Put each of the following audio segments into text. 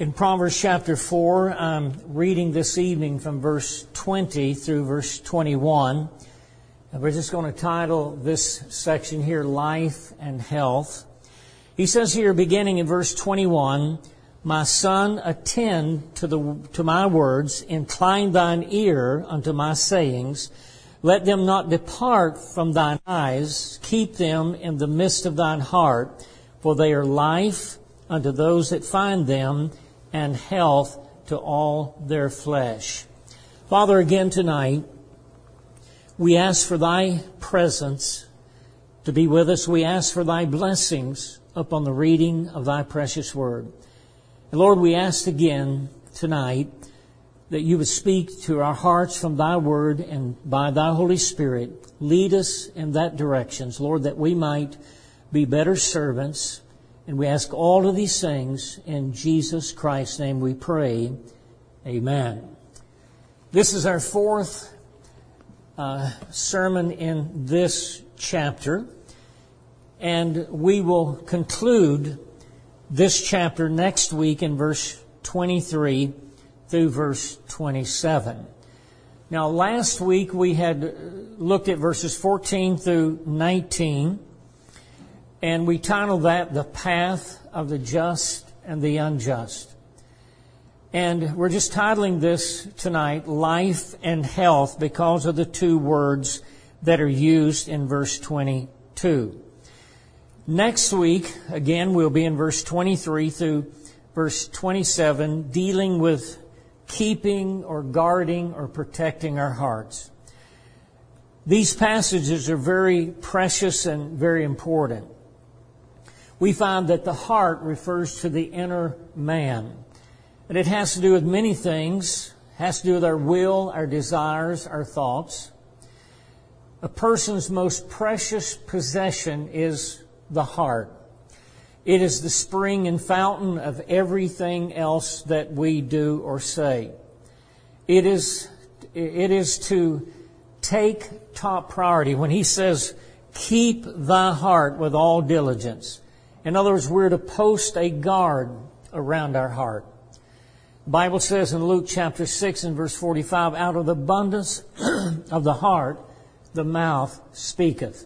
In Proverbs chapter 4, I'm reading this evening from verse 20 through verse 21. And we're just going to title this section here, Life and Health. He says here, beginning in verse 21, "My son, attend to my words, incline thine ear unto my sayings. Let them not depart from thine eyes, keep them in the midst of thine heart, for they are life unto those that find them, and health to all their flesh." Father, again tonight, we ask for Thy presence to be with us. We ask for Thy blessings upon the reading of Thy precious Word. And Lord, we ask again tonight that You would speak to our hearts from Thy Word, and by Thy Holy Spirit, lead us in that direction, Lord, that we might be better servants. And we ask all of these things in Jesus Christ's name we pray. Amen. This is our fourth sermon in this chapter. And we will conclude this chapter next week in verse 23 through verse 27. Now, last week we had looked at verses 14 through 19. And we titled that, "The Path of the Just and the Unjust." And we're just titling this tonight, Life and Health, because of the two words that are used in verse 22. Next week, again, we'll be in verse 23 through verse 27, dealing with keeping or guarding or protecting our hearts. These passages are very precious and very important. We find that the heart refers to the inner man. And it has to do with many things. It has to do with our will, our desires, our thoughts. A person's most precious possession is the heart. It is the spring and fountain of everything else that we do or say. It is to take top priority. When he says, "Keep thy heart with all diligence." In other words, we're to post a guard around our heart. The Bible says in Luke chapter 6 and verse 45, "Out of the abundance of the heart, the mouth speaketh."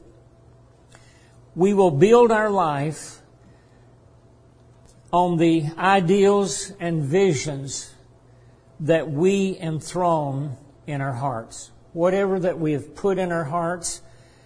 We will build our life on the ideals and visions that we enthrone in our hearts. Whatever that we have put in our hearts,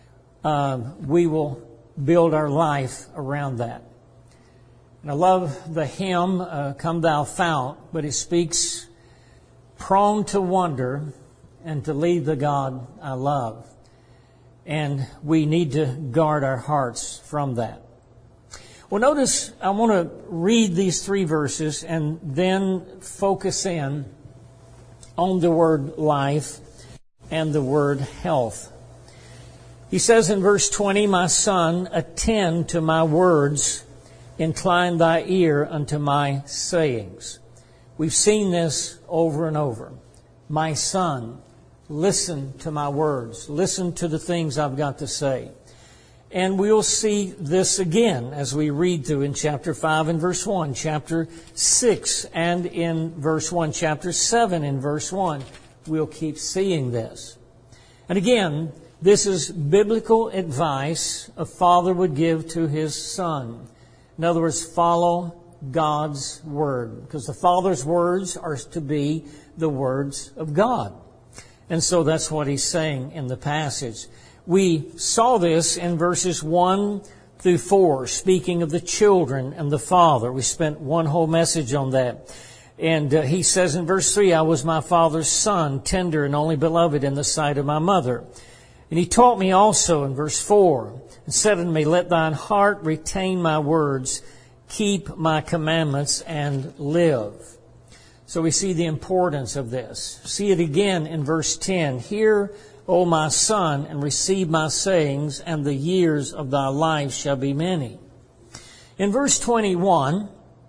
we will build our life around that. And I love the hymn, "Come Thou Fount," but it speaks, "Prone to wander and to leave the God I love." And we need to guard our hearts from that. Well, notice I want to read these three verses and then focus in on the word life and the word health. He says in verse 20, "My son, attend to my words, incline thy ear unto my sayings." We've seen this over and over. My son, listen to my words. Listen to the things I've got to say. And we'll see this again as we read through in chapter 5 and verse 1, chapter 6 and in verse 1, chapter 7 and verse 1. We'll keep seeing this. And again, this is biblical advice a father would give to his son. In other words, follow God's Word, because the Father's words are to be the words of God. And so that's what he's saying in the passage. We saw this in verses 1 through 4, speaking of the children and the father. We spent one whole message on that. And he says in verse 3, "I was my father's son, tender and only beloved in the sight of my mother. And he taught me also," in verse 4, "and said unto me, Let thine heart retain my words, keep my commandments, and live." So we see the importance of this. See it again in verse 10. "Hear, O my son, and receive my sayings, and the years of thy life shall be many." In verse 21,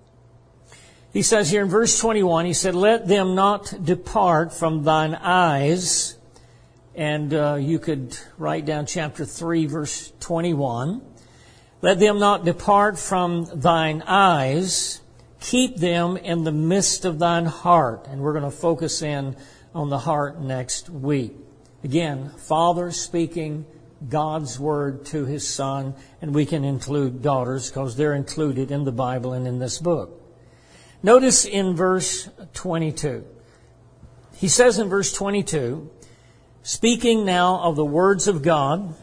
he says here in verse 21, he said, "Let them not depart from thine eyes." And you could write down chapter 3, verse 21. "Let them not depart from thine eyes. Keep them in the midst of thine heart. And we're going to focus in on the heart next week. Again, Father speaking God's Word to His Son, and we can include daughters because they're included in the Bible and in this book. Notice in verse 22. He says in verse 22, speaking now of the words of God,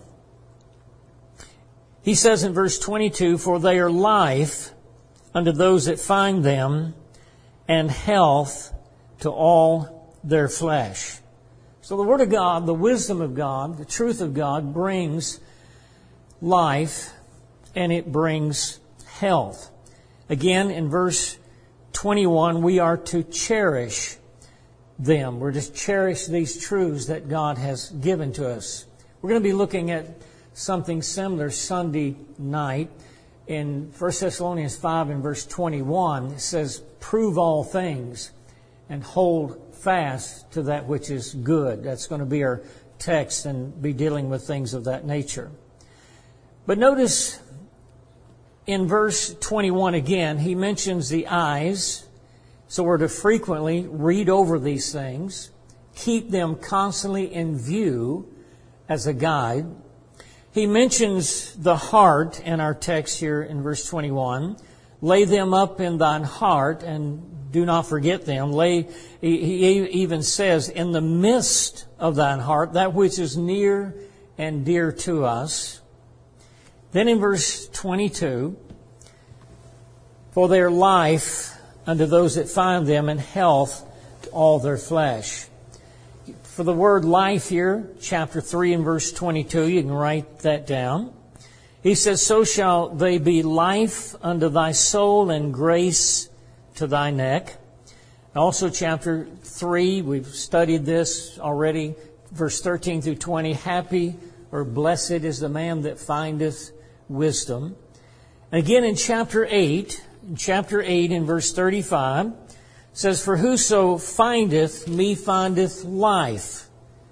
he says in verse 22, for they are life unto those that find them, and health to all their flesh. So the Word of God, the wisdom of God, the truth of God brings life, and it brings health. Again, in verse 21, we are to cherish them. We're to cherish these truths that God has given to us. We're going to be looking at something similar Sunday night. In 1 Thessalonians 5 and verse 21, it says, prove all things and hold fast to that which is good. That's going to be our text and be dealing with things of that nature. But notice in verse 21 again, he mentions the eyes. So we're to frequently read over these things, keep them constantly in view as a guide. He mentions the heart in our text here in verse 21. Lay them up in thine heart and do not forget them. He even says, in the midst of thine heart, that which is near and dear to us. Then in verse 22, for their life unto those that find them, and health to all their flesh. For the word life here, chapter 3 and verse 22, you can write that down. He says, so shall they be life unto thy soul and grace to thy neck. Also chapter 3, we've studied this already, verse 13 through 20, happy or blessed is the man that findeth wisdom. And again in chapter 8 in verse 35, says, for whoso findeth me findeth life,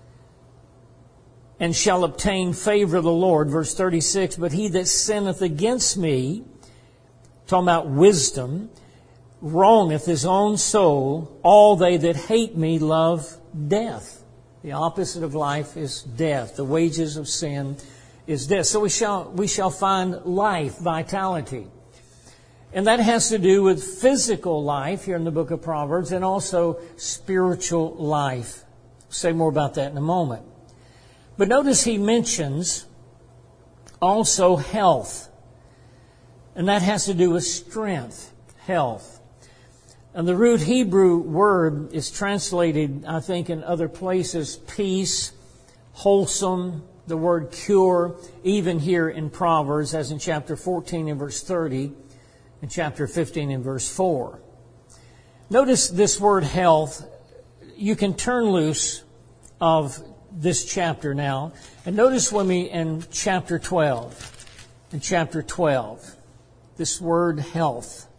and shall obtain favor of the Lord. Verse 36, but he that sinneth against me, talking about wisdom, wrongeth his own soul. All they that hate me love death. The opposite of life is death. The wages of sin is death. So we shall find life, vitality. And that has to do with physical life here in the book of Proverbs, and also spiritual life. I'll say more about that in a moment. But notice he mentions also health. And that has to do with strength, health. And the root Hebrew word is translated, I think, in other places, peace, wholesome, the word cure, even here in Proverbs, as in chapter 14 and verse 30, and chapter 15 and verse 4. Notice this word health. You can turn loose of this chapter now. And notice with me in chapter 12. In chapter 12, this word health.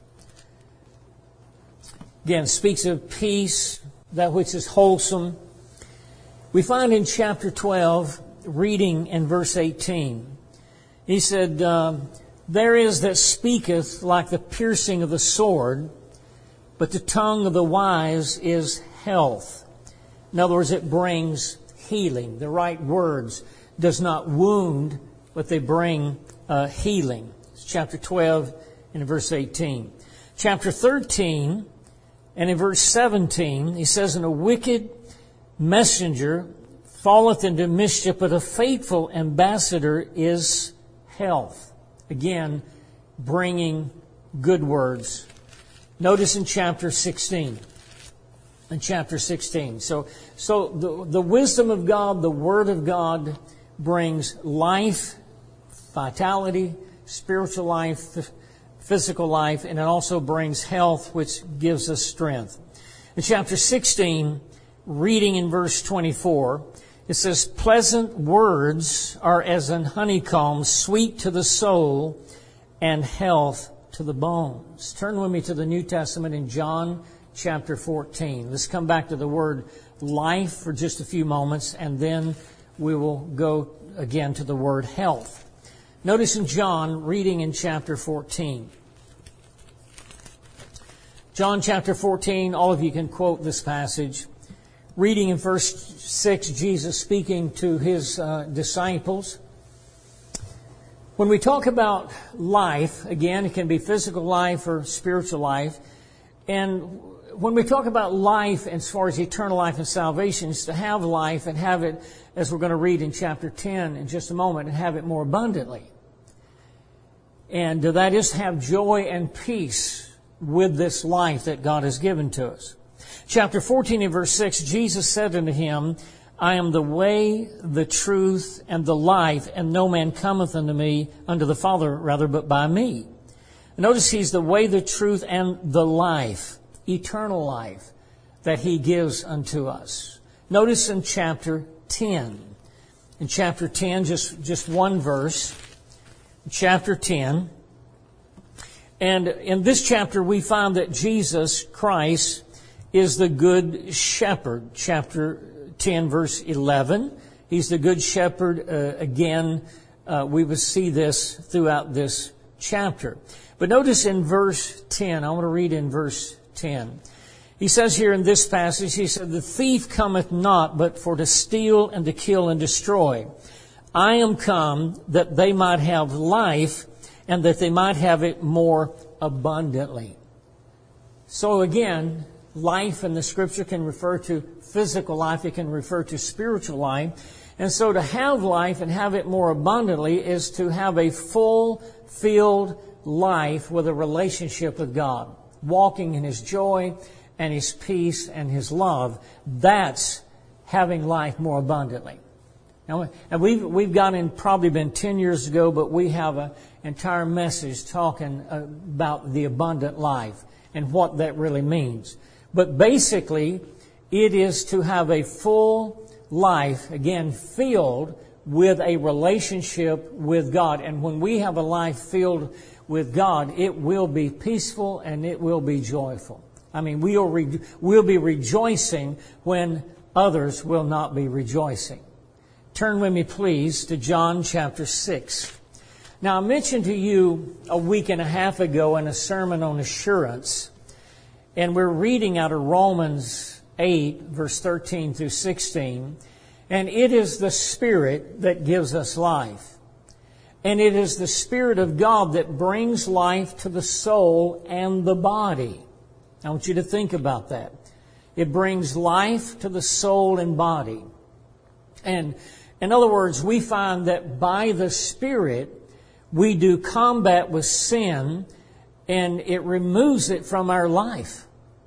Again, speaks of peace, that which is wholesome. We find in chapter 12, reading in verse 18, he said, there is that speaketh like the piercing of the sword, but the tongue of the wise is health. In other words, it brings healing. The right words does not wound, but they bring healing. It's chapter 12 and in verse 18. Chapter 13 and in verse 17, he says, and a wicked messenger falleth into mischief, but a faithful ambassador is health. Again, bringing good words. Notice in chapter 16. In chapter 16. So the wisdom of God, the Word of God brings life, vitality, spiritual life, physical life, and it also brings health, which gives us strength. In chapter 16, reading in verse 24, it says, pleasant words are as an honeycomb, sweet to the soul and health to the bones. Turn with me to the New Testament in John chapter 14. Let's come back to the word life for just a few moments, and then we will go again to the word health. Notice in John, reading in chapter 14. John chapter 14, all of you can quote this passage. Reading in verse 6, Jesus speaking to His disciples. When we talk about life, again, it can be physical life or spiritual life. And when we talk about life as far as eternal life and salvation, is to have life and have it, as we're going to read in chapter 10 in just a moment, and have it more abundantly. And that is to have joy and peace with this life that God has given to us. Chapter 14 and verse 6, Jesus said unto him, I am the way, the truth, and the life, and no man cometh unto the Father, but by me. Notice He's the way, the truth, and the life, eternal life, that He gives unto us. Notice in chapter 10. In chapter 10, just one verse. Chapter 10. And in this chapter we find that Jesus Christ is the Good Shepherd. Chapter 10, verse 11. He's the Good Shepherd. Again, we will see this throughout this chapter. But notice in verse 10, I want to read in verse 10. He says here in this passage, he said, the thief cometh not but for to steal and to kill and destroy. I am come that they might have life and that they might have it more abundantly. So again, life in the Scripture can refer to physical life. It can refer to spiritual life. And so to have life and have it more abundantly is to have a full-filled life with a relationship with God. Walking in His joy and His peace and His love. That's having life more abundantly. Now, and we've probably been 10 years ago, but we have an entire message talking about the abundant life and what that really means. But basically, it is to have a full life, again, filled with a relationship with God. And when we have a life filled with God, it will be peaceful and it will be joyful. I mean, we'll be rejoicing when others will not be rejoicing. Turn with me, please, to John chapter 6. Now, I mentioned to you a week and a half ago in a sermon on assurance, and we're reading out of Romans 8, verse 13 through 16, and it is the Spirit that gives us life. And it is the Spirit of God that brings life to the soul and the body. I want you to think about that. It brings life to the soul and body. And in other words, we find that by the Spirit, we do combat with sin, and it removes it from our life.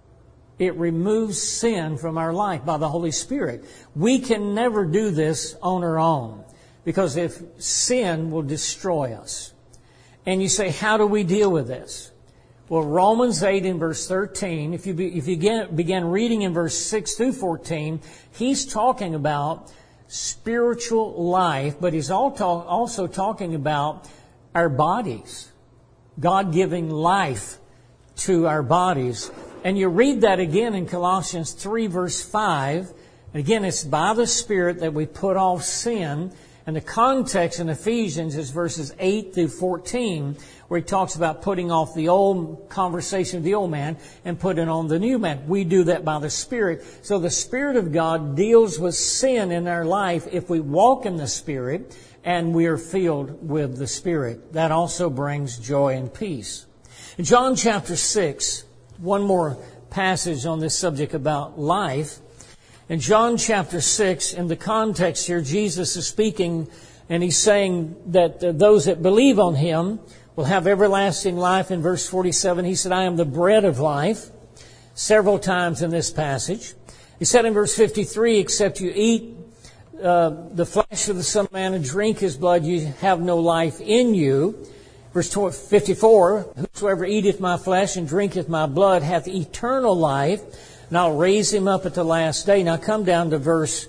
It removes sin from our life by the Holy Spirit. We can never do this on our own, because if sin will destroy us. And you say, how do we deal with this? Well, Romans 8 in verse 13, if you begin reading in verse 6 through 14, he's talking about spiritual life, but he's also talking about our bodies. God giving life to our bodies. And you read that again in Colossians 3 verse 5. Again, it's by the Spirit that we put off sin. And the context in Ephesians is verses 8 through 14, where he talks about putting off the old conversation of the old man and putting on the new man. We do that by the Spirit. So the Spirit of God deals with sin in our life if we walk in the Spirit and we are filled with the Spirit. That also brings joy and peace. In John chapter 6, one more passage on this subject about life. In John chapter 6, in the context here, Jesus is speaking and He's saying that those that believe on Him will have everlasting life. In verse 47, He said, I am the bread of life, several times in this passage. He said in verse 53, except you eat the flesh of the Son of Man and drink His blood, you have no life in you. Verse 54, whosoever eateth my flesh and drinketh my blood hath eternal life, and I'll raise him up at the last day. Now come down to verse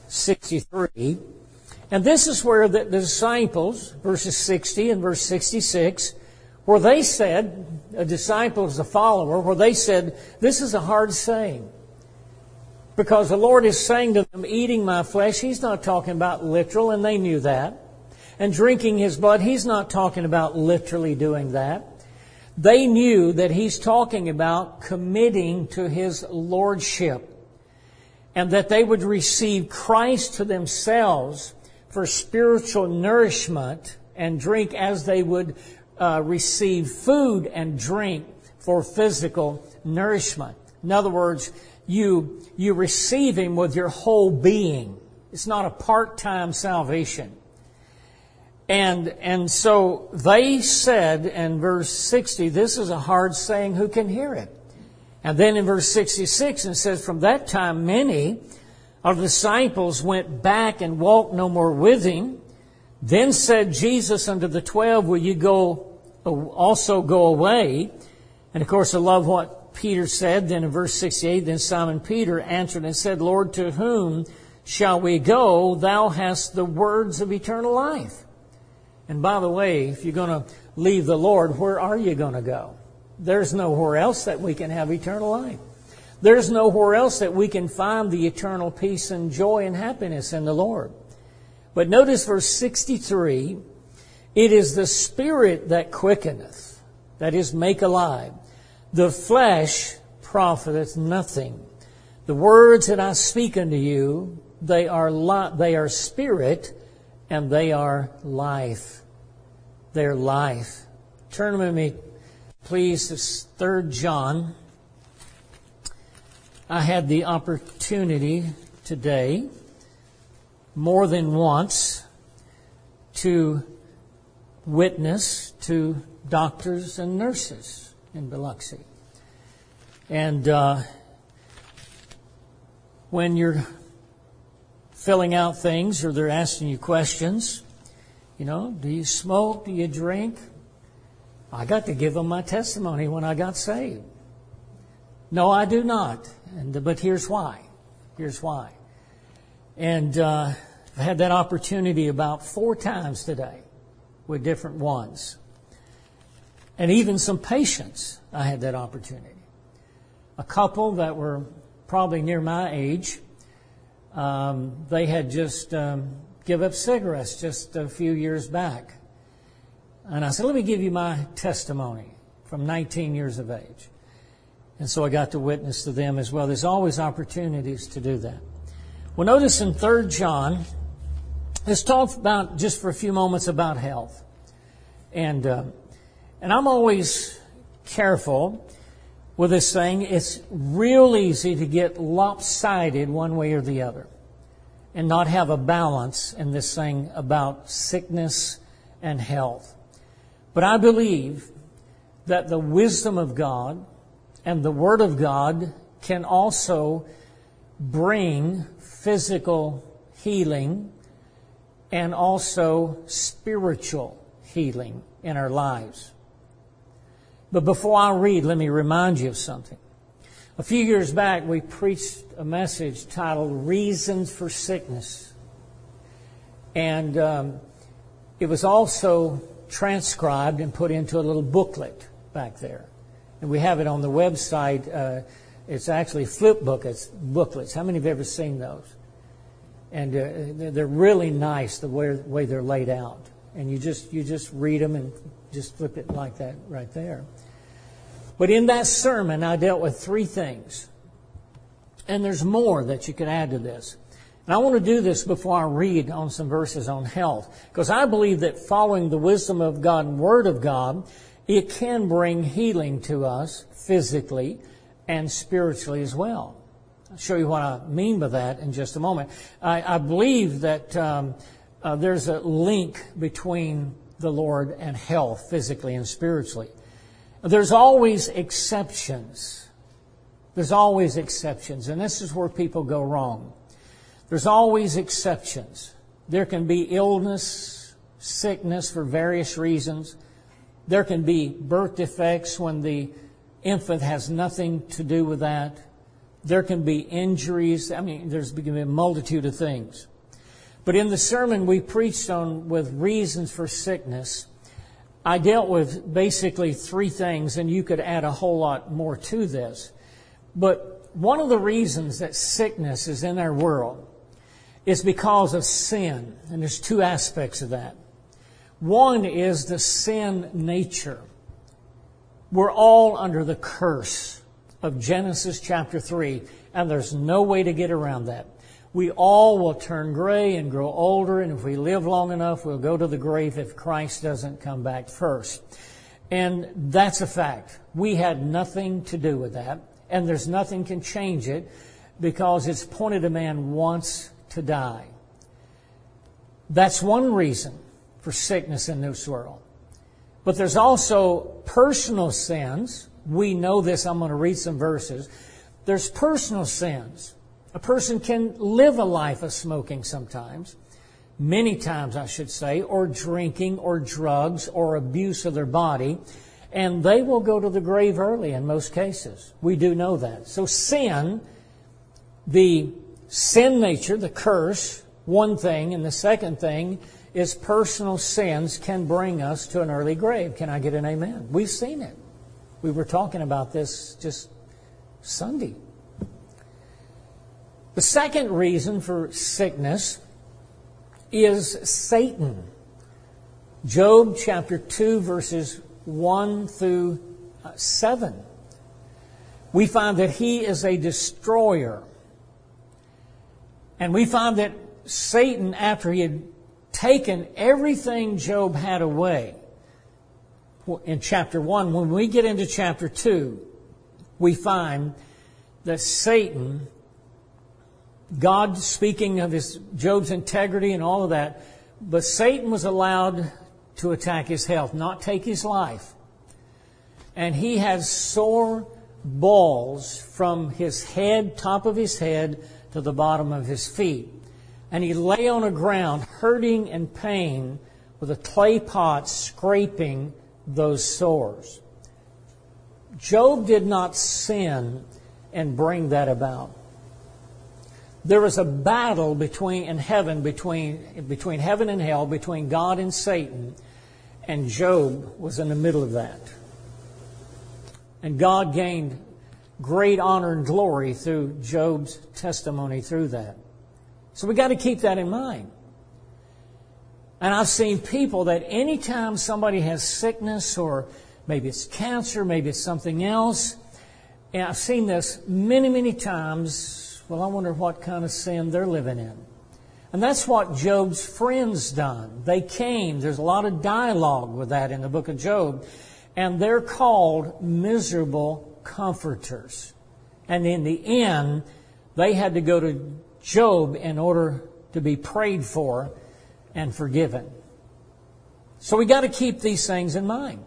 63. And this is where the disciples, verses 60 and verse 66, where they said, a disciple is a follower, where they said, this is a hard saying. Because the Lord is saying to them, eating my flesh, He's not talking about literal, and they knew that. And drinking His blood, He's not talking about literally doing that. They knew that he's talking about committing to his lordship, and that they would receive Christ to themselves for spiritual nourishment and drink as they would receive food and drink for physical nourishment. In other words, you receive him with your whole being. It's not a part-time salvation. And so they said in verse 60, this is a hard saying, who can hear it? And then in verse 66, it says, from that time many of the disciples went back and walked no more with him. Then said Jesus unto the 12, will you also go away? And of course, I love what Peter said. Then in verse 68, then Simon Peter answered and said, Lord, to whom shall we go? Thou hast the words of eternal life. And by the way, if you're going to leave the Lord, where are you going to go? There's nowhere else that we can have eternal life. There's nowhere else that we can find the eternal peace and joy and happiness in the Lord. But notice verse 63, it is the Spirit that quickeneth, that is, make alive. The flesh profiteth nothing. The words that I speak unto you, they are spirit and they are life. They are life. Turn with me, please, to 3 John. I had the opportunity today, more than once, to witness to doctors and nurses in Biloxi. And when you're filling out things or they're asking you questions, do you smoke? Do you drink? I got to give them my testimony when I got saved. No, I do not. But here's why. Here's why. And I had that opportunity about 4 times today with different ones. And even some patients, I had that opportunity. A couple that were probably near my age, they had just give up cigarettes just a few years back. And I said, let me give you my testimony from 19 years of age. And so I got to witness to them as well. There's always opportunities to do that. Well, notice in 3 John, let's talk about, just for a few moments, about health. And I'm always careful with this thing. It's real easy to get lopsided one way or the other and not have a balance in this thing about sickness and health. But I believe that the wisdom of God and the Word of God can also bring physical healing and also spiritual healing in our lives. But before I read, let me remind you of something. A few years back, we preached a message titled Reasons for Sickness. And it was also transcribed and put into a little booklet back there. And we have it on the website. It's actually flip booklets. How many have ever seen those? And they're really nice the way they're laid out. And you just read them and just flip it like that right there. But in that sermon, I dealt with 3 things. And there's more that you can add to this. And I want to do this before I read on some verses on health. Because I believe that following the wisdom of God and Word of God, it can bring healing to us physically and spiritually as well. I'll show you what I mean by that in just a moment. I believe that there's a link between the Lord and health, physically and spiritually. There's always exceptions. There's always exceptions, and this is where people go wrong. There's always exceptions. There can be illness, sickness for various reasons. There can be birth defects when the infant has nothing to do with that. There can be injuries. There's going to be a multitude of things. But in the sermon we preached on with reasons for sickness, I dealt with basically 3 things, and you could add a whole lot more to this. But one of the reasons that sickness is in our world is because of sin. And there's 2 aspects of that. One is the sin nature. We're all under the curse of Genesis chapter 3, and there's no way to get around that. We all will turn gray and grow older, and if we live long enough, we'll go to the grave if Christ doesn't come back first. And that's a fact. We had nothing to do with that, and there's nothing can change it because it's appointed a man once to die. That's one reason for sickness in this world. But there's also personal sins. We know this. I'm going to read some verses. There's personal sins. A person can live a life of smoking sometimes, many times I should say, or drinking or drugs or abuse of their body, and they will go to the grave early in most cases. We do know that. So sin, the sin nature, the curse, one thing, and the second thing is personal sins can bring us to an early grave. Can I get an amen? We've seen it. We were talking about this just Sunday. The second reason for sickness is Satan. Job chapter 2 verses 1 through 7. We find that he is a destroyer. And we find that Satan, after he had taken everything Job had away in chapter 1, when we get into chapter 2, we find that Satan, God speaking of Job's integrity and all of that, but Satan was allowed to attack his health, not take his life. And he had sore balls from his head, top of his head, to the bottom of his feet. And he lay on the ground, hurting and pain, with a clay pot scraping those sores. Job did not sin and bring that about. There was a battle between heaven and hell, between God and Satan, and Job was in the middle of that. And God gained great honor and glory through Job's testimony through that. So we got to keep that in mind. And I've seen people that anytime somebody has sickness, or maybe it's cancer, maybe it's something else, and I've seen this many, many times. Well, I wonder what kind of sin they're living in. And that's what Job's friends done. They came. There's a lot of dialogue with that in the book of Job. And they're called miserable comforters. And in the end, they had to go to Job in order to be prayed for and forgiven. So we got to keep these things in mind.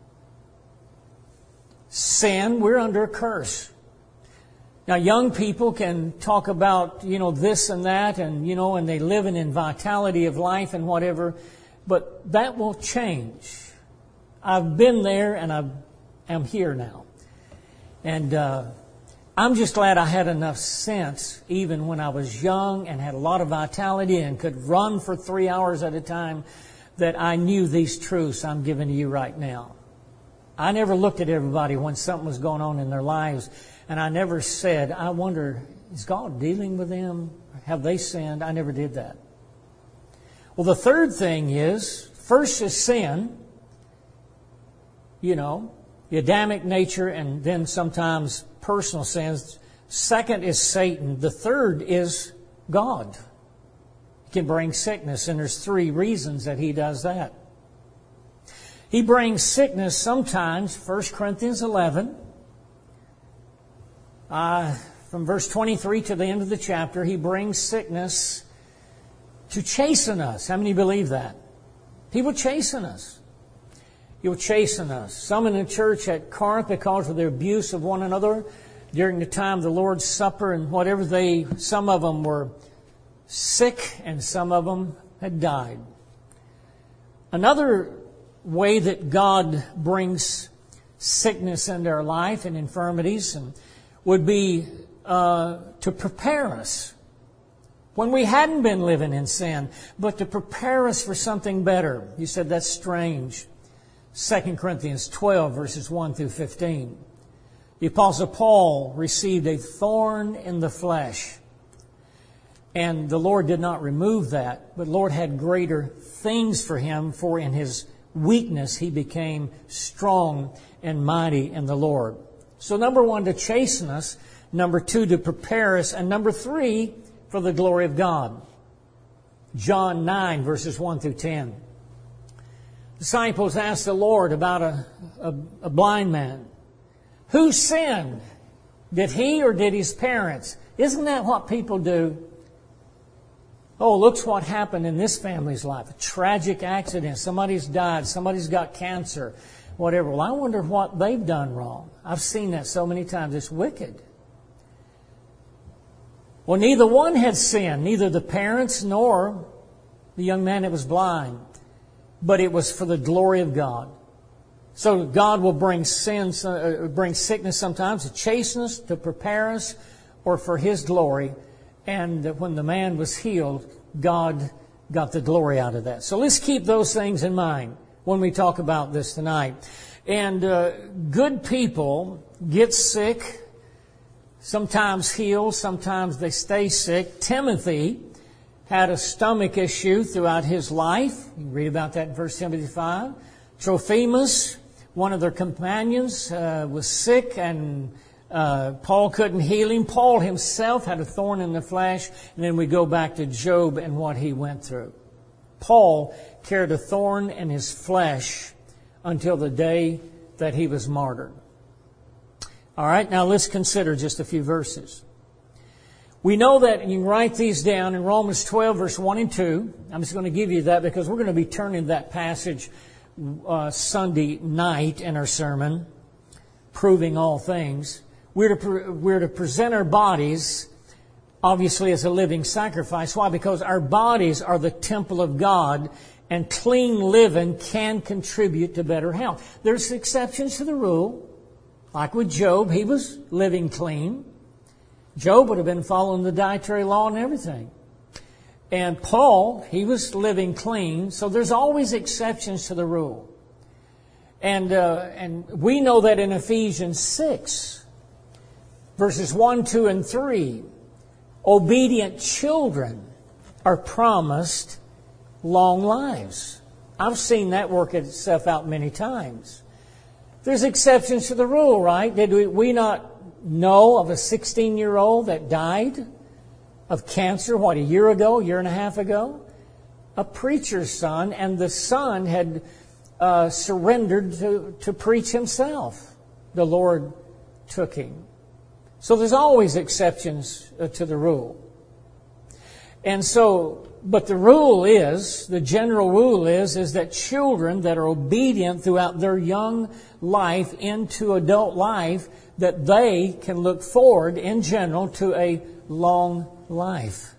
Sin, we're under a curse. Now, young people can talk about, this and that, and, and they live in vitality of life and whatever, but that will change. I've been there, and I'm here now. And I'm just glad I had enough sense, even when I was young and had a lot of vitality and could run for 3 hours at a time, that I knew these truths I'm giving to you right now. I never looked at everybody when something was going on in their lives, and I never said, I wonder, is God dealing with them? Have they sinned? I never did that. Well, the third thing is, first is sin, the Adamic nature, and then sometimes personal sins. Second is Satan. The third is God. He can bring sickness, and there's 3 reasons that he does that. He brings sickness sometimes, 1 Corinthians 11, from verse 23 to the end of the chapter, he brings sickness to chasten us. How many believe that? He will chasten us. He will chasten us. Some in the church at Corinth, because of their abuse of one another during the time of the Lord's Supper and whatever, some of them were sick and some of them had died. Another way that God brings sickness into our life and infirmities would be to prepare us when we hadn't been living in sin, but to prepare us for something better. You said that's strange. 2 Corinthians 12, verses 1 through 15. The Apostle Paul received a thorn in the flesh, and the Lord did not remove that, but the Lord had greater things for him, for in his weakness, he became strong and mighty in the Lord. So number 1, to chasten us. Number 2, to prepare us. And number 3, for the glory of God. John 9, verses 1 through 10. Disciples asked the Lord about a blind man. Who sinned? Did he or did his parents? Isn't that what people do? Oh, look what happened in this family's life. A tragic accident. Somebody's died. Somebody's got cancer. Whatever. Well, I wonder what they've done wrong. I've seen that so many times. It's wicked. Well, neither one had sinned. Neither the parents nor the young man that was blind. But it was for the glory of God. So God will bring bring sickness sometimes to chasten us, to prepare us, or for His glory. And when the man was healed, God got the glory out of that. So let's keep those things in mind when we talk about this tonight. And good people get sick, sometimes heal, sometimes they stay sick. Timothy had a stomach issue throughout his life. You can read about that in 1 Timothy 5. Trophimus, one of their companions, was sick and Paul couldn't heal him. Paul himself had a thorn in the flesh. And then we go back to Job and what he went through. Paul carried a thorn in his flesh until the day that he was martyred. All right, now let's consider just a few verses. We know that, and you can write these down in Romans 12, verse 1 and 2. I'm just going to give you that because we're going to be turning that passage Sunday night in our sermon, proving all things. We're to present our bodies, obviously, as a living sacrifice. Why? Because our bodies are the temple of God, and clean living can contribute to better health. There's exceptions to the rule. Like with Job, he was living clean. Job would have been following the dietary law and everything. And Paul, he was living clean. So there's always exceptions to the rule. And we know that in Ephesians 6, verses 1, 2, and 3, obedient children are promised long lives. I've seen that work itself out many times. There's exceptions to the rule, right? Did we not know of a 16-year-old that died of cancer, a year ago, a year and a half ago? A preacher's son, and the son had surrendered to preach himself. The Lord took him. So there's always exceptions to the rule. And so, but the rule is, the general rule is that children that are obedient throughout their young life into adult life, that they can look forward in general to a long life.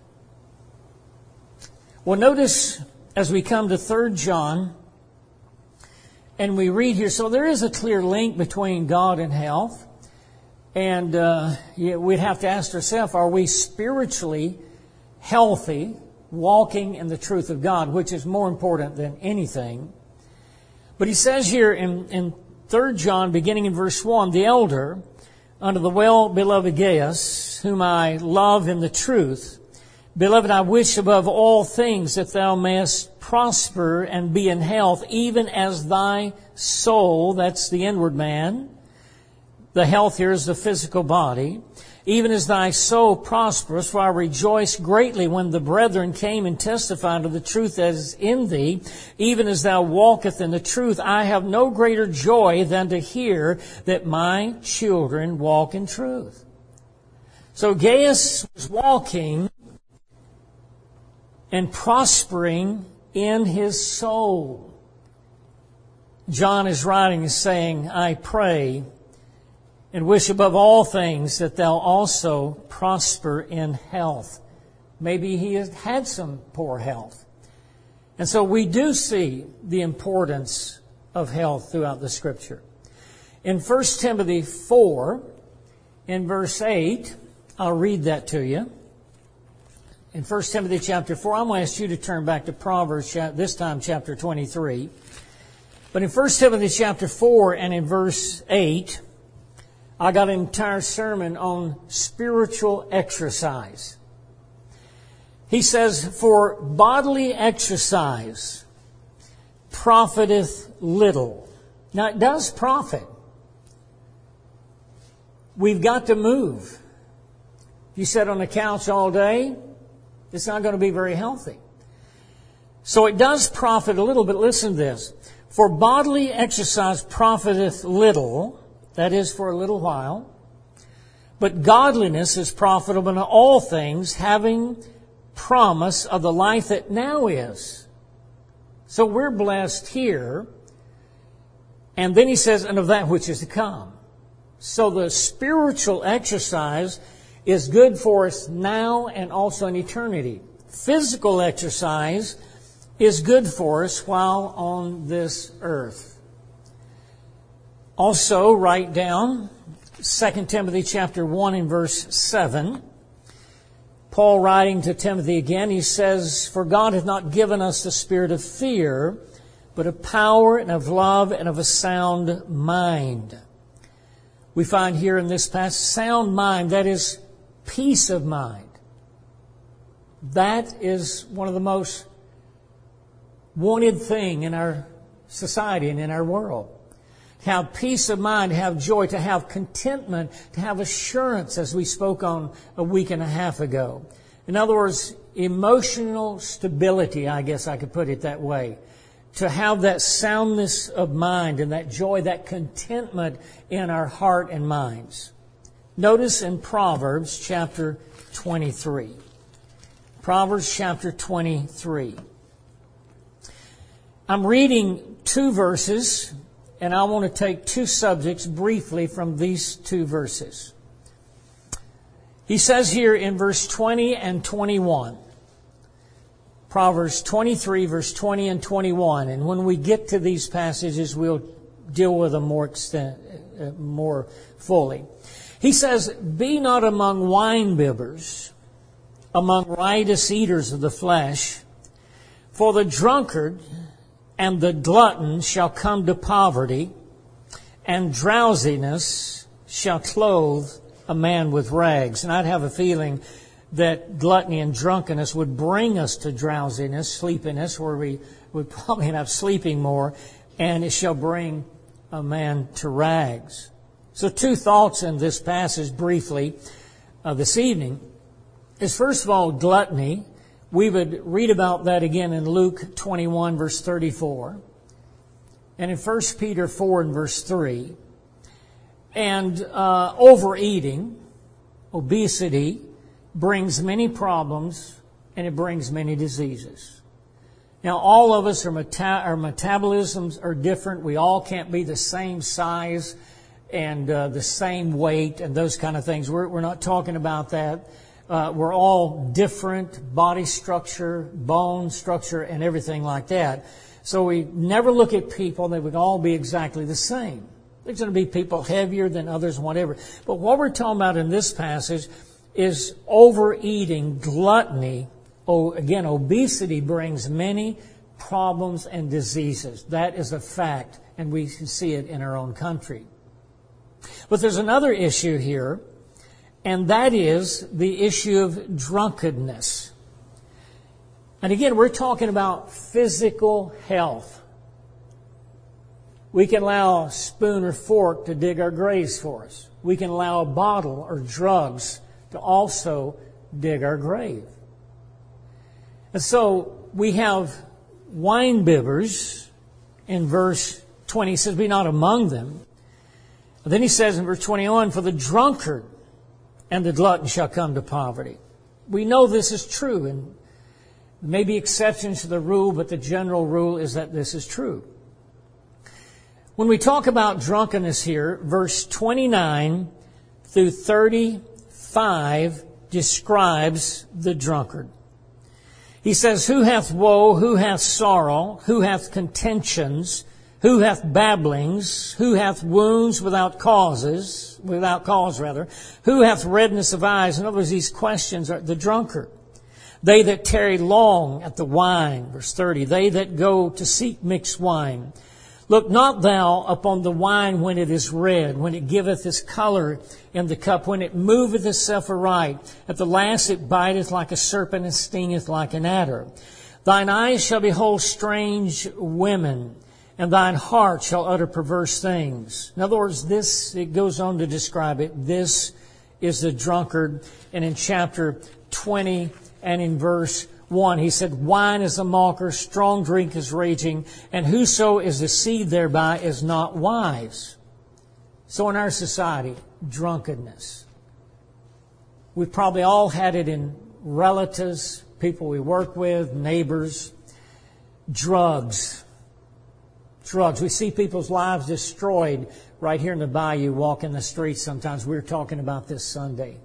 Well, notice as we come to 3 John, and we read here, so there is a clear link between God and health. And we'd have to ask ourselves, are we spiritually healthy, walking in the truth of God, which is more important than anything? But he says here in 3 John, beginning in verse 1, the elder, unto the well-beloved Gaius, whom I love in the truth, beloved, I wish above all things that thou mayest prosper and be in health, even as thy soul, that's the inward man. The health here is the physical body. Even as thy soul prospereth, for I rejoice greatly when the brethren came and testified of the truth that is in thee. Even as thou walkest in the truth, I have no greater joy than to hear that my children walk in truth. So Gaius was walking and prospering in his soul. John is writing and saying, I pray and wish above all things that thou also prosper in health. Maybe he has had some poor health. And so we do see the importance of health throughout the Scripture. In 1 Timothy 4, in verse 8, I'll read that to you. In 1 Timothy chapter 4, I'm going to ask you to turn back to Proverbs, this time chapter 23. But in 1 Timothy chapter 4 and in verse 8, I got an entire sermon on spiritual exercise. He says, for bodily exercise profiteth little. Now, it does profit. We've got to move. If you sit on the couch all day, it's not going to be very healthy. So it does profit a little, but listen to this. For bodily exercise profiteth little, that is for a little while, but godliness is profitable in all things, having promise of the life that now is. So we're blessed here. And then he says, and of that which is to come. So the spiritual exercise is good for us now and also in eternity. Physical exercise is good for us while on this earth. Also, write down 2 Timothy chapter 1 and verse 7. Paul writing to Timothy again, he says, for God hath not given us the spirit of fear, but of power and of love and of a sound mind. We find here in this passage, sound mind, that is peace of mind. That is one of the most wanted thing in our society and in our world. To have peace of mind, to have joy, to have contentment, to have assurance, as we spoke on a week and a half ago. In other words, emotional stability, I guess I could put it that way. To have that soundness of mind and that joy, that contentment in our heart and minds. Notice in Proverbs chapter 23. Proverbs chapter 23. I'm reading 2 verses, and I want to take 2 subjects briefly from these 2 verses. He says here in verse 20 and 21, Proverbs 23, verse 20 and 21, and when we get to these passages, we'll deal with them more fully. He says, be not among wine-bibbers, among riotous eaters of the flesh, for the drunkard and the glutton shall come to poverty, and drowsiness shall clothe a man with rags. And I'd have a feeling that gluttony and drunkenness would bring us to drowsiness, sleepiness, where we would probably end up sleeping more, and it shall bring a man to rags. So 2 thoughts in this passage briefly this evening is, first of all, gluttony. We would read about that again in Luke 21, verse 34, and in 1 Peter 4 and verse 3. And overeating, obesity, brings many problems, and it brings many diseases. Now, all of us, our metabolisms are different. We all can't be the same size and the same weight and those kind of things. We're not talking about that. We're all different, body structure, bone structure, and everything like that. So we never look at people that would all be exactly the same. There's going to be people heavier than others, whatever. But what we're talking about in this passage is overeating, gluttony. Again, obesity brings many problems and diseases. That is a fact, and we can see it in our own country. But there's another issue here, and that is the issue of drunkenness. And again, we're talking about physical health. We can allow a spoon or fork to dig our graves for us. We can allow a bottle or drugs to also dig our grave. And so we have wine bibbers in verse 20. He says, be not among them. And then he says in verse 21, for the drunkard and the glutton shall come to poverty. We know this is true, and there may be exceptions to the rule, but the general rule is that this is true. When we talk about drunkenness here, verse 29 through 35 describes the drunkard. He says, who hath woe, who hath sorrow, who hath contentions, who hath babblings, who hath wounds without cause, who hath redness of eyes. In other words, these questions are the drunkard. They that tarry long at the wine, verse 30, they that go to seek mixed wine. Look not thou upon the wine when it is red, when it giveth its color in the cup, when it moveth itself aright. At the last it biteth like a serpent and stingeth like an adder. Thine eyes shall behold strange women, and thine heart shall utter perverse things. In other words, it goes on to describe it. This is the drunkard. And in chapter 20 and in verse 1, he said, Wine is a mocker, strong drink is raging, and whoso is deceived thereby is not wise. So in our society, drunkenness. We've probably all had it in relatives, people we work with, neighbors. Drugs. We see people's lives destroyed right here in the bayou, walking the streets sometimes. We were talking about this Sunday.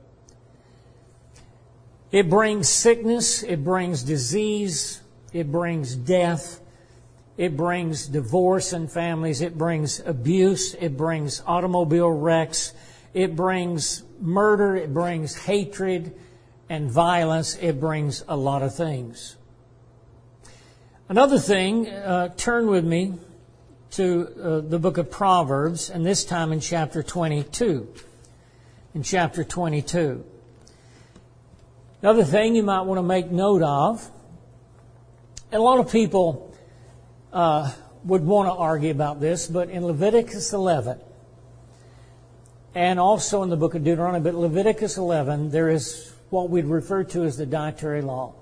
It brings sickness, it brings disease, it brings death, it brings divorce in families, it brings abuse, it brings automobile wrecks, it brings murder, it brings hatred and violence, it brings a lot of things. Another thing, turn with me to the book of Proverbs, and this time in chapter 22. In chapter 22. Another thing you might want to make note of, and a lot of people would want to argue about this, but in Leviticus 11, and also in the book of Deuteronomy, but Leviticus 11, there is what we'd refer to as the dietary law.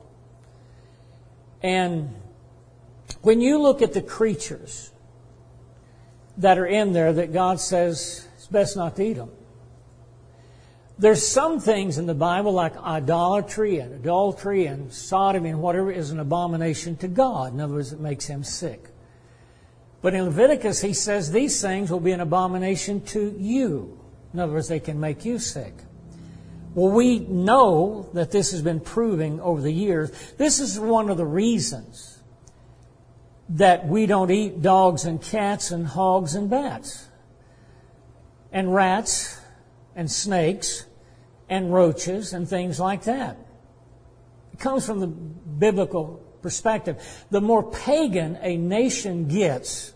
And when you look at the creatures that are in there that God says it's best not to eat them, there's some things in the Bible like idolatry and adultery and sodomy and whatever is an abomination to God. In other words, it makes Him sick. But in Leviticus, He says these things will be an abomination to you. In other words, they can make you sick. Well, we know that this has been proving over the years. This is one of the reasons that we don't eat dogs and cats and hogs and bats and rats and snakes and roaches and things like that. It comes from the biblical perspective. The more pagan a nation gets,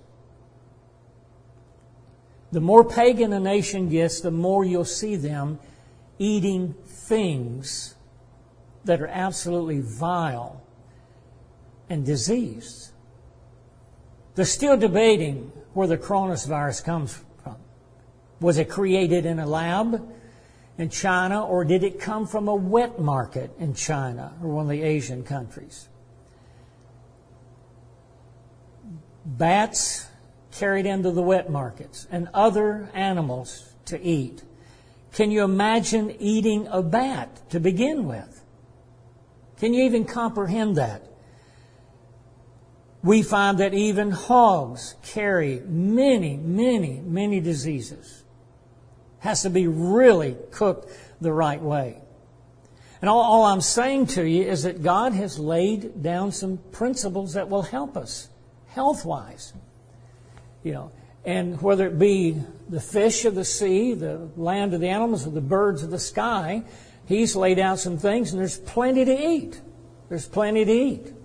the more you'll see them eating things that are absolutely vile and diseased. They're still debating where the coronavirus comes from. Was it created in a lab in China, or did it come from a wet market in China or one of the Asian countries? Bats carried into the wet markets and other animals to eat. Can you imagine eating a bat to begin with? Can you even comprehend that? We find that even hogs carry many diseases. Has to be really cooked the right way. And all I'm saying to you is that God has laid down some principles that will help us health-wise. And whether it be the fish of the sea, the land of the animals, or the birds of the sky, He's laid out some things, and there's plenty to eat. There's plenty to eat.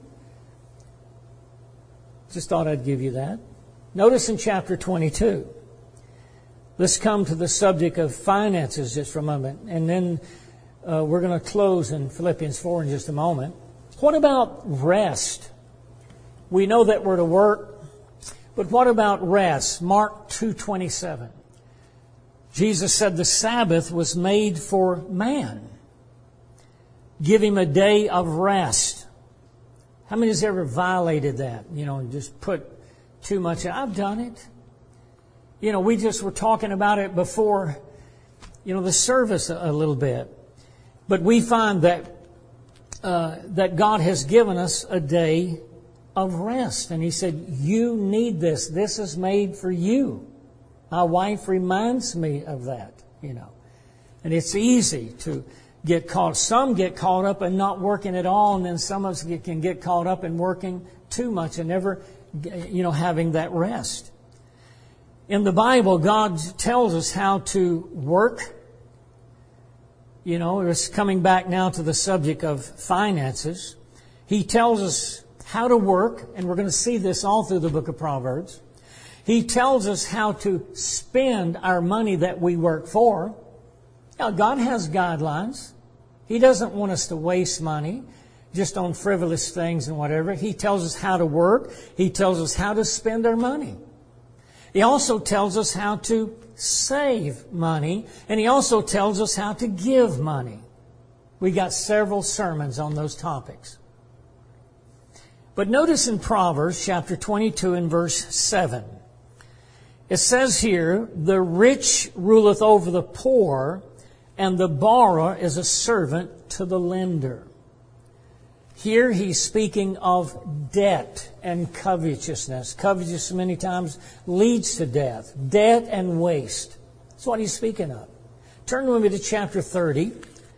Just thought I'd give you that. Notice in chapter 22. Let's come to the subject of finances just for a moment, and then we're going to close in Philippians 4 in just a moment. What about rest? We know that we're to work, but what about rest? Mark 2:27. Jesus said the Sabbath was made for man. Give him a day of rest. How many has ever violated that? And just put too much. I've done it. We just were talking about it before, the service a little bit. But we find that God has given us a day of rest. And He said, you need this. This is made for you. My wife reminds me of that, And it's easy to get caught. Some get caught up in not working at all, and then some of us can get caught up in working too much and never, having that rest. In the Bible, God tells us how to work. It's coming back now to the subject of finances. He tells us how to work, and we're going to see this all through the book of Proverbs. He tells us how to spend our money that we work for. Now, God has guidelines. He doesn't want us to waste money. just on frivolous things and whatever. He tells us how to work. He tells us how to spend our money. He also tells us how to save money. And He also tells us how to give money. We got several sermons on those topics. But notice in Proverbs chapter 22 and verse 7. It says here, the rich ruleth over the poor, and the borrower is a servant to the lender. Here he's speaking of debt and covetousness. Covetousness many times leads to death. Debt and waste. That's what he's speaking of. Turn with me to chapter 30.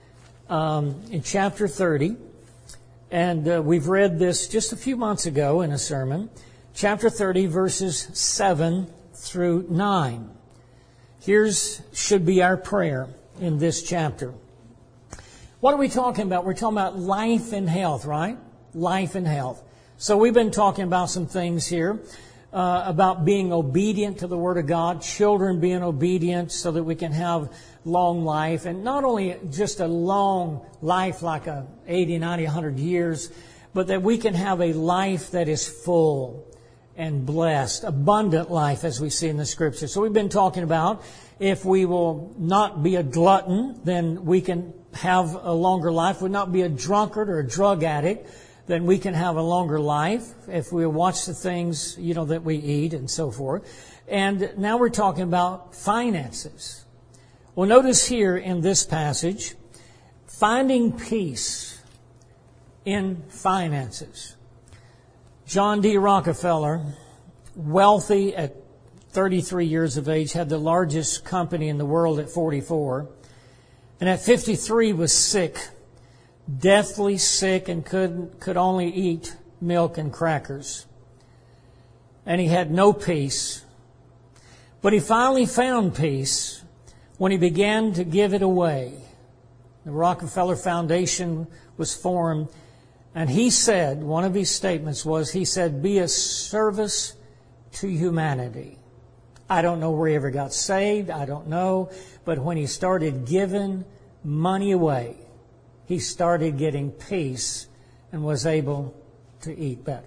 In chapter 30, and we've read this just a few months ago in a sermon. Chapter 30, verses 7 through 9. Here's should be our prayer in this chapter. What are we talking about? We're talking about life and health, right? Life and health. So we've been talking about some things here about being obedient to the Word of God, children being obedient so that we can have long life. And not only just a long life like 80, 90, 100 years, but that we can have a life that is full and blessed, abundant life as we see in the Scripture. So we've been talking about if we will not be a glutton, then we can have a longer life. We'll not be a drunkard or a drug addict, then we can have a longer life if we watch the things, that we eat and so forth. And now we're talking about finances. Well, notice here in this passage, finding peace in finances. John D. Rockefeller, wealthy at 33 years of age, had the largest company in the world at 44. And at 53 was sick, deathly sick, and could only eat milk and crackers. And he had no peace. But he finally found peace when he began to give it away. The Rockefeller Foundation was formed, and he said, one of his statements was, he said, be a service to humanity. I don't know where he ever got saved, I don't know, but when he started giving money away, he started getting peace and was able to eat better.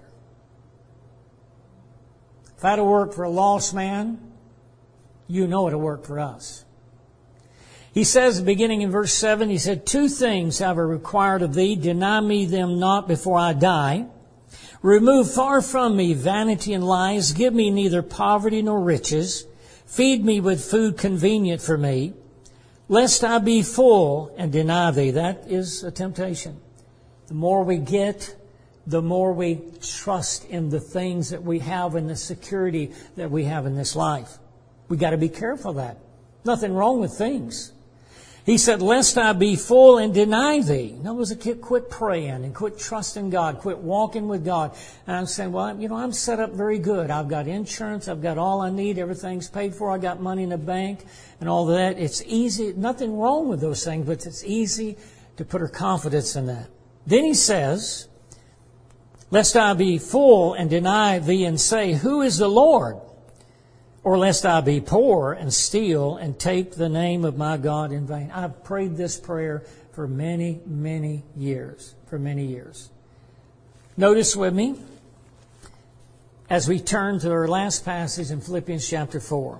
If I had to work for a lost man, it'll work for us. He says, beginning in verse 7, he said, 2 things have I required of thee, deny me them not before I die. Remove far from me vanity and lies, give me neither poverty nor riches. Feed me with food convenient for me, lest I be full and deny thee. That is a temptation. The more we get, the more we trust in the things that we have and the security that we have in this life. We got to be careful of that. Nothing wrong with things. He said, lest I be full and deny thee. In other words, quit praying and quit trusting God, quit walking with God. And I'm saying, well, I'm set up very good. I've got insurance. I've got all I need. Everything's paid for. I got money in the bank and all that. It's easy. Nothing wrong with those things, but it's easy to put our confidence in that. Then he says, lest I be full and deny thee and say, who is the Lord? Or lest I be poor and steal and take the name of my God in vain. I've prayed this prayer for many, many years. Notice with me, as we turn to our last passage in Philippians chapter 4.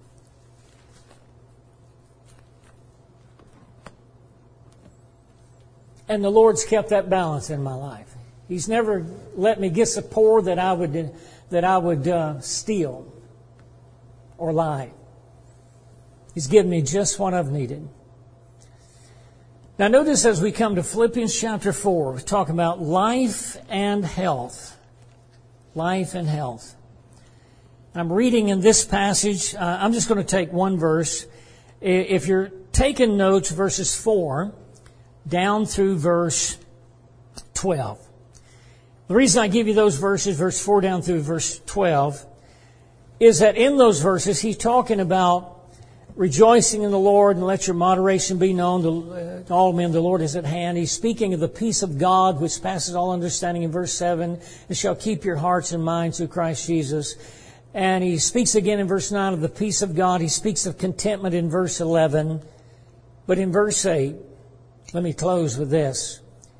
And the Lord's kept that balance in my life. He's never let me get so poor that I would steal or lie. He's given me just what I've needed. Now notice as we come to Philippians chapter 4, we're talking about life and health. Life and health. I'm reading in this passage, I'm just going to take one verse. If you're taking notes, verses 4 down through verse 12. The reason I give you those verses, verse 4 down through verse 12, is that in those verses he's talking about rejoicing in the Lord and let your moderation be known to all men. The Lord is at hand. He's speaking of the peace of God which passes all understanding in verse 7. It shall keep your hearts and minds through Christ Jesus. And he speaks again in verse 9 of the peace of God. He speaks of contentment in verse 11. But in verse 8, let me close with this.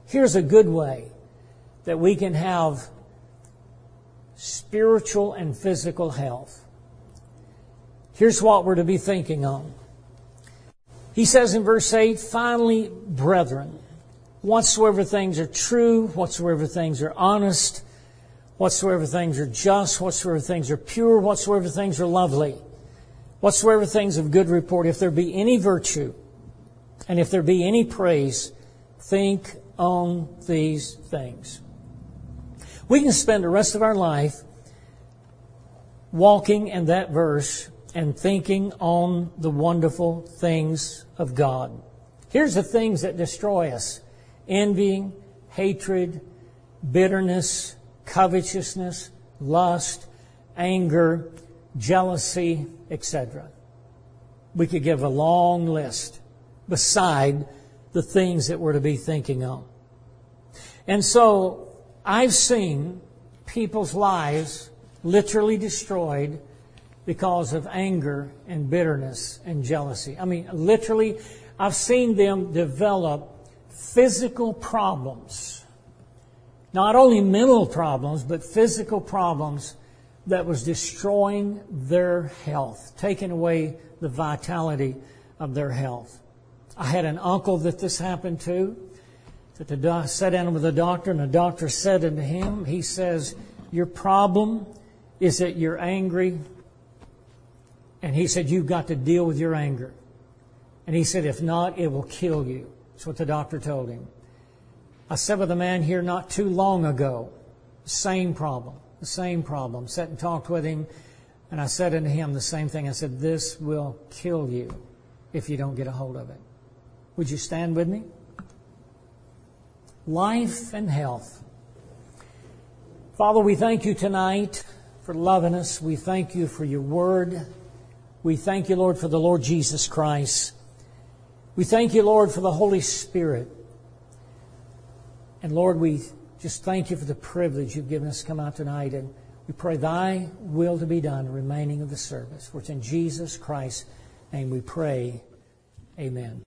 Here's a good way that we can have spiritual and physical health. Here's what we're to be thinking on. He says in verse 8, finally, brethren, whatsoever things are true, whatsoever things are honest, whatsoever things are just, whatsoever things are pure, whatsoever things are lovely, whatsoever things of good report, if there be any virtue, and if there be any praise, think on these things. We can spend the rest of our life walking in that verse and thinking on the wonderful things of God. Here's the things that destroy us: envying, hatred, bitterness, covetousness, lust, anger, jealousy, etc. We could give a long list beside the things that we're to be thinking on. And so I've seen people's lives literally destroyed because of anger and bitterness and jealousy. I mean, literally, I've seen them develop physical problems. Not only mental problems, but physical problems that was destroying their health, taking away the vitality of their health. I had an uncle that this happened to. That sat down with the doctor, and the doctor said unto him, he says, your problem is that you're angry. And he said, you've got to deal with your anger. And he said, if not, it will kill you. That's what the doctor told him. I sat with a man here not too long ago. The same problem. Sat and talked with him, and I said unto him the same thing. I said, this will kill you if you don't get a hold of it. Would you stand with me? Life and health. Father, we thank you tonight for loving us. We thank you for your word. We thank you, Lord, for the Lord Jesus Christ. We thank you, Lord, for the Holy Spirit. And Lord, we just thank you for the privilege you've given us to come out tonight. And we pray thy will to be done, remaining of the service. For it's in Jesus Christ's name we pray. Amen.